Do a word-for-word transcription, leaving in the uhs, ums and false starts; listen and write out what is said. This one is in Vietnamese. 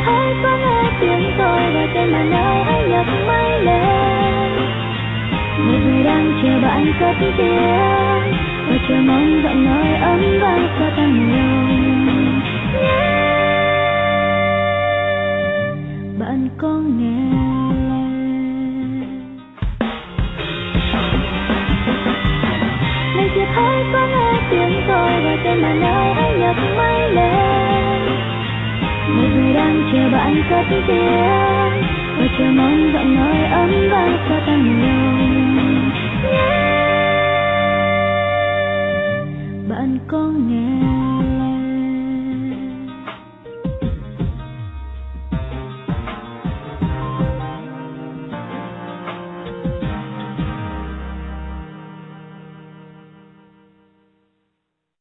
thấy có nghe tiếng tôi gọi tên mà nơi hãy nhấc máy lên. Một người đang chờ bạn cất tiếng và chờ mong giọng nói ấm vang xóa tan lòng. Bạn có nghe? Mình chỉ thấy có nghe tiếng tôi gọi tên mà nơi hãy nhấc máy lên. Một người đang chờ bạn cất tiếng và chờ mong giọng nói ấm vang xóa tan lòng. Bạn có nghe?